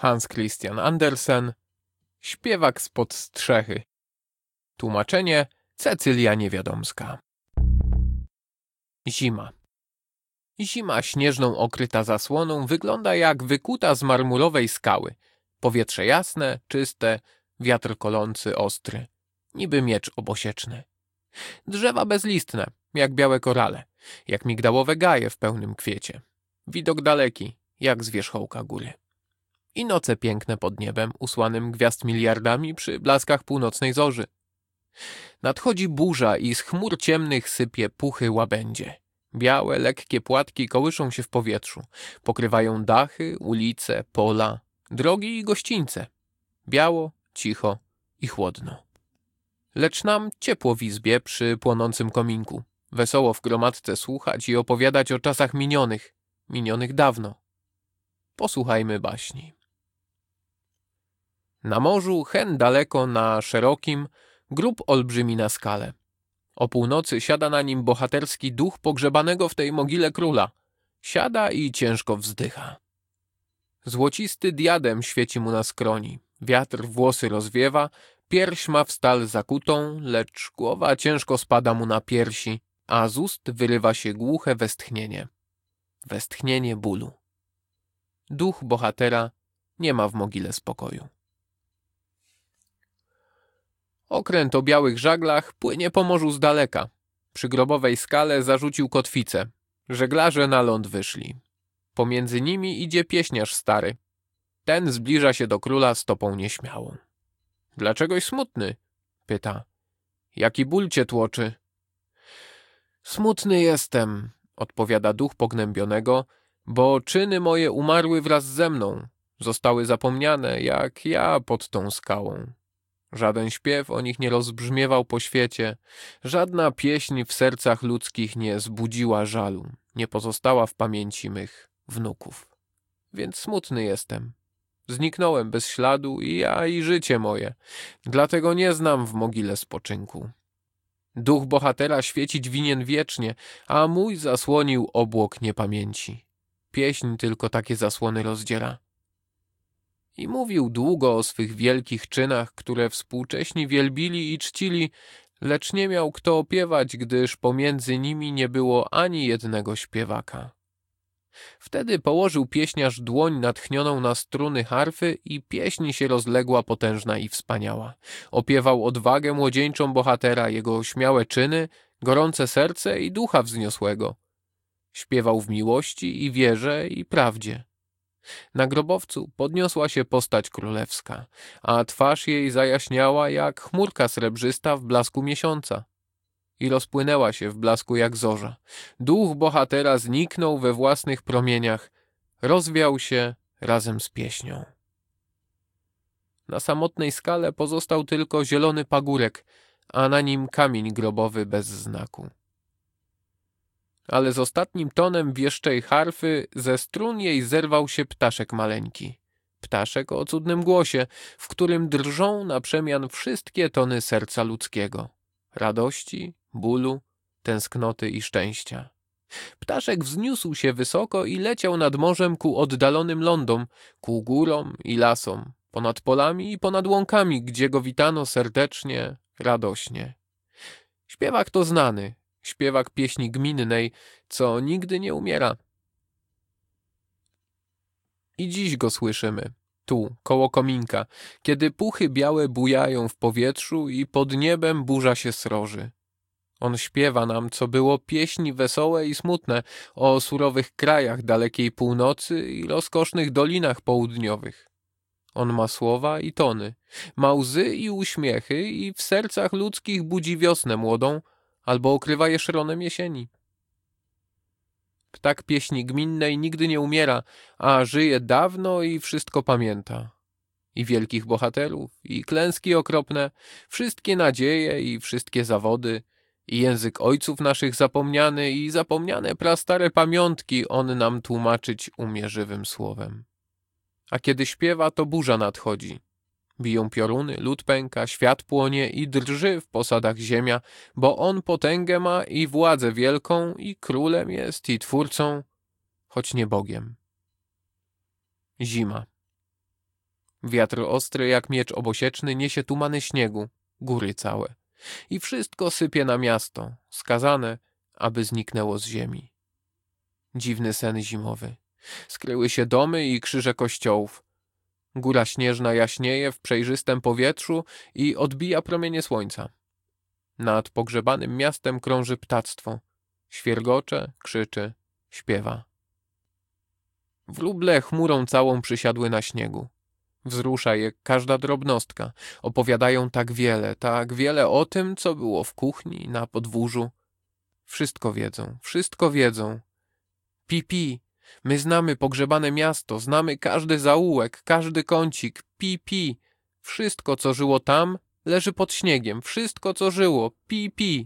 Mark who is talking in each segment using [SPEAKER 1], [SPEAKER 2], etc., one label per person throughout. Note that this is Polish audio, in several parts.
[SPEAKER 1] Hans Christian Andersen, Śpiewak spod strzechy. Tłumaczenie Cecylia Niewiadomska. Zima. Zima śnieżną okryta zasłoną wygląda jak wykuta z marmurowej skały. Powietrze jasne, czyste, wiatr kolący, ostry, niby miecz obosieczny. Drzewa bezlistne, jak białe korale, jak migdałowe gaje w pełnym kwiecie. Widok daleki, jak z wierzchołka góry. I noce piękne pod niebem, usłanym gwiazd miliardami przy blaskach północnej zorzy. Nadchodzi burza i z chmur ciemnych sypie puchy łabędzie. Białe, lekkie płatki kołyszą się w powietrzu. Pokrywają dachy, ulice, pola, drogi i gościńce. Biało, cicho i chłodno. Lecz nam ciepło w izbie przy płonącym kominku. Wesoło w gromadce słuchać i opowiadać o czasach minionych dawno. Posłuchajmy baśni. Na morzu, hen daleko na szerokim, grób olbrzymi na skale. O północy siada na nim bohaterski duch pogrzebanego w tej mogile króla. Siada i ciężko wzdycha. Złocisty diadem świeci mu na skroni. Wiatr włosy rozwiewa, pierś ma w stal zakutą, lecz głowa ciężko spada mu na piersi, a z ust wyrywa się głuche westchnienie. Westchnienie bólu. Duch bohatera nie ma w mogile spokoju. Okręt o białych żaglach płynie po morzu z daleka. Przy grobowej skale zarzucił kotwicę. Żeglarze na ląd wyszli. Pomiędzy nimi idzie pieśniarz stary. Ten zbliża się do króla stopą nieśmiałą. Dlaczegoś smutny? Pyta. Jaki ból cię tłoczy? Smutny jestem, odpowiada duch pognębionego, bo czyny moje umarły wraz ze mną. Zostały zapomniane, jak ja pod tą skałą. Żaden śpiew o nich nie rozbrzmiewał po świecie, żadna pieśń w sercach ludzkich nie zbudziła żalu, nie pozostała w pamięci mych wnuków. Więc smutny jestem. Zniknąłem bez śladu i ja, i życie moje, dlatego nie znam w mogile spoczynku. Duch bohatera świecić winien wiecznie, a mój zasłonił obłok niepamięci. Pieśń tylko takie zasłony rozdziera. I mówił długo o swych wielkich czynach, które współcześni wielbili i czcili, lecz nie miał kto opiewać, gdyż pomiędzy nimi nie było ani jednego śpiewaka. Wtedy położył pieśniarz dłoń natchnioną na struny harfy i pieśń się rozległa potężna i wspaniała. Opiewał odwagę młodzieńczą bohatera, jego śmiałe czyny, gorące serce i ducha wzniosłego. Śpiewał w miłości i wierze i prawdzie. Na grobowcu podniosła się postać królewska, a twarz jej zajaśniała jak chmurka srebrzysta w blasku miesiąca. I rozpłynęła się w blasku jak zorza. Duch bohatera zniknął we własnych promieniach, rozwiał się razem z pieśnią. Na samotnej skale pozostał tylko zielony pagórek, a na nim kamień grobowy bez znaku. Ale z ostatnim tonem wieszczej harfy ze strun jej zerwał się ptaszek maleńki. Ptaszek o cudnym głosie, w którym drżą na przemian wszystkie tony serca ludzkiego. Radości, bólu, tęsknoty i szczęścia. Ptaszek wzniósł się wysoko i leciał nad morzem ku oddalonym lądom, ku górom i lasom, ponad polami i ponad łąkami, gdzie go witano serdecznie, radośnie. Śpiewak to znany, śpiewak pieśni gminnej, co nigdy nie umiera. I dziś go słyszymy, tu, koło kominka, kiedy puchy białe bujają w powietrzu i pod niebem burza się sroży. On śpiewa nam, co było pieśni wesołe i smutne, o surowych krajach dalekiej północy i rozkosznych dolinach południowych. On ma słowa i tony, ma łzy i uśmiechy i w sercach ludzkich budzi wiosnę młodą, albo okrywa je szronem jesieni. Ptak pieśni gminnej nigdy nie umiera, a żyje dawno i wszystko pamięta. I wielkich bohaterów, i klęski okropne, wszystkie nadzieje i wszystkie zawody, i język ojców naszych zapomniany i zapomniane prastare pamiątki on nam tłumaczyć umie żywym słowem. A kiedy śpiewa, to burza nadchodzi. Biją pioruny, lód pęka, świat płonie i drży w posadach ziemia, bo on potęgę ma i władzę wielką i królem jest i twórcą, choć nie Bogiem. Zima. Wiatr ostry jak miecz obosieczny niesie tumany śniegu, góry całe. I wszystko sypie na miasto, skazane, aby zniknęło z ziemi. Dziwny sen zimowy. Skryły się domy i krzyże kościołów. Góra śnieżna jaśnieje w przejrzystym powietrzu i odbija promienie słońca. Nad pogrzebanym miastem krąży ptactwo. Świergocze, krzyczy, śpiewa. Wróble chmurą całą przysiadły na śniegu. Wzrusza je każda drobnostka. Opowiadają tak wiele o tym, co było w kuchni, na podwórzu. Wszystko wiedzą, wszystko wiedzą. Pi, my znamy pogrzebane miasto, znamy każdy zaułek, każdy kącik. Pi. Wszystko, co żyło tam, leży pod śniegiem. Wszystko, co żyło. Pi.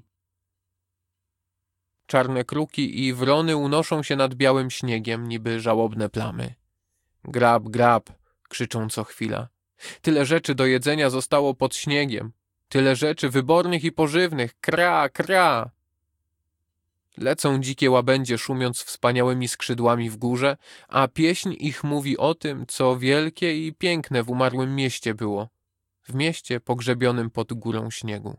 [SPEAKER 1] Czarne kruki i wrony unoszą się nad białym śniegiem, niby żałobne plamy. Grab, krzyczą co chwila. Tyle rzeczy do jedzenia zostało pod śniegiem. Tyle rzeczy wybornych i pożywnych. Kra. Lecą dzikie łabędzie, szumiąc wspaniałymi skrzydłami w górze, a pieśń ich mówi o tym, co wielkie i piękne w umarłym mieście było. W mieście pogrzebionym pod górą śniegu.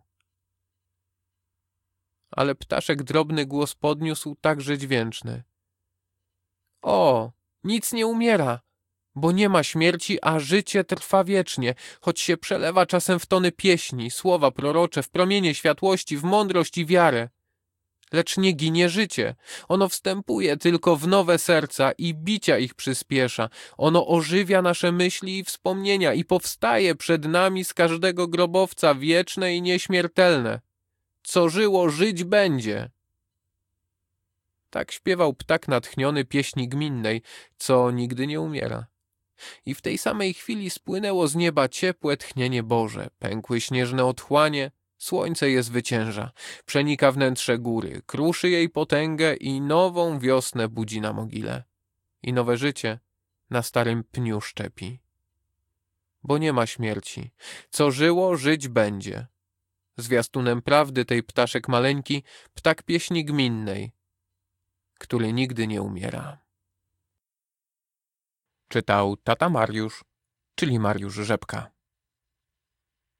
[SPEAKER 1] Ale ptaszek drobny głos podniósł także dźwięczny. O, nic nie umiera, bo nie ma śmierci, a życie trwa wiecznie, choć się przelewa czasem w tony pieśni, słowa prorocze, w promienie światłości, w mądrość i wiarę. Lecz nie ginie życie. Ono wstępuje tylko w nowe serca i bicia ich przyspiesza. Ono ożywia nasze myśli i wspomnienia i powstaje przed nami z każdego grobowca wieczne i nieśmiertelne. Co żyło, żyć będzie. Tak śpiewał ptak natchniony pieśni gminnej, co nigdy nie umiera. I w tej samej chwili spłynęło z nieba ciepłe tchnienie Boże, pękły śnieżne otchłanie, słońce je zwycięża, przenika wnętrze góry, kruszy jej potęgę i nową wiosnę budzi na mogile. I nowe życie na starym pniu szczepi. Bo nie ma śmierci. Co żyło, żyć będzie. Zwiastunem prawdy tej ptaszek maleńki, ptak pieśni gminnej, który nigdy nie umiera. Czytał tata Mariusz, czyli Mariusz Rzepka.